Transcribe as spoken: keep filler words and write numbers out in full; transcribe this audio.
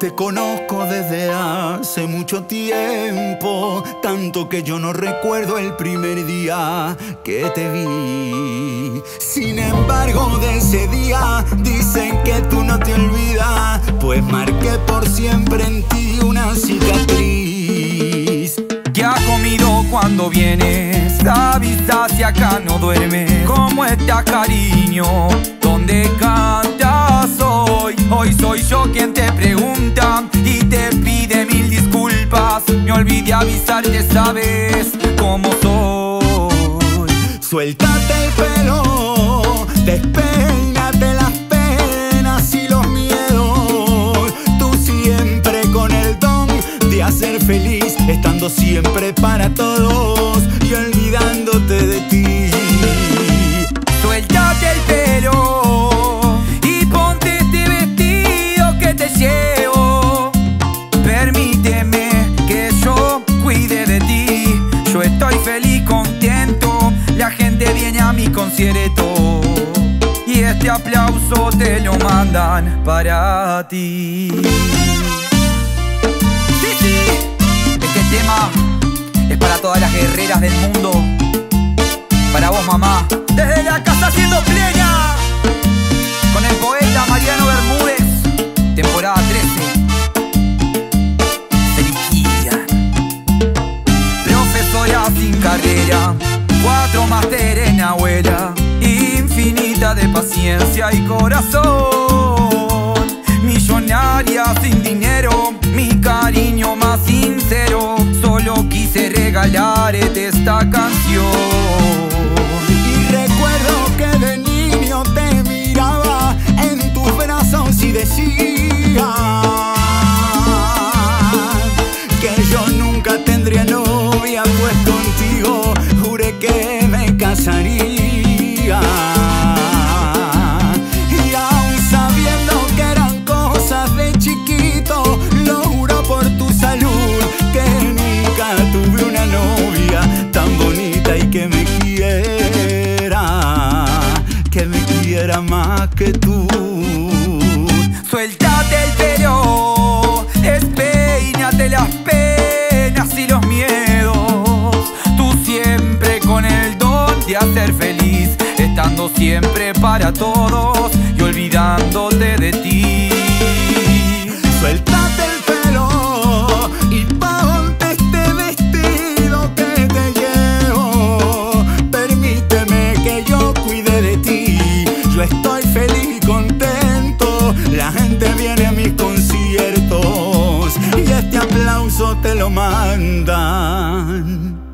Te conozco desde hace mucho tiempo, tanto que yo no recuerdo el primer día que te vi. Sin embargo, de ese día dicen que tú no te olvidas, pues marqué por siempre en ti una cicatriz. ¿Qué ha comido cuando vienes? Avisa si acá no duermes. ¿Cómo está, cariño? ¿Dónde cantas hoy? Hoy soy yo quien te pregunta y te pide mil disculpas. Me olvidé avisarte, sabes cómo soy. Suéltate el pelo, despeínate las penas y los miedos. Tú siempre con el don de hacer feliz, estando siempre para todos y olvidándote de ti. Suéltate el pelo y ponte este vestido que te llevo. Permíteme que yo cuide de ti. Yo estoy feliz, contento, la gente viene a mi concierto y este aplauso te lo mandan para ti. Sí, sí, este tema es para todas las guerreras del mundo. Para vos, mamá, desde la casa haciendo plena, con el poeta Mariano Bermúdez, temporada trece. Se liquidan. Profesora sin carrera, cuatro másteres en abuela, infinita de paciencia y corazón. Millonaria sin dinero, mi cariño más sincero, solo quise regalarte esta canción. Y decía que yo nunca tendría novia, pues contigo juré que me casaría. Y aún sabiendo que eran cosas de chiquito, lo juro por tu salud que nunca tuve una novia tan bonita y que me quiera, que me quiera más que tú. Suéltate el pelo, despeínate las penas y los miedos. Tú siempre con el don de hacer feliz, estando siempre para todos y olvidándote de ti. Suéltate el pelo y ponte este vestido que te llevo. Permíteme que yo cuide de ti. Yo estoy feliz y contento, la gente viene a mis conciertos y este aplauso te lo mandan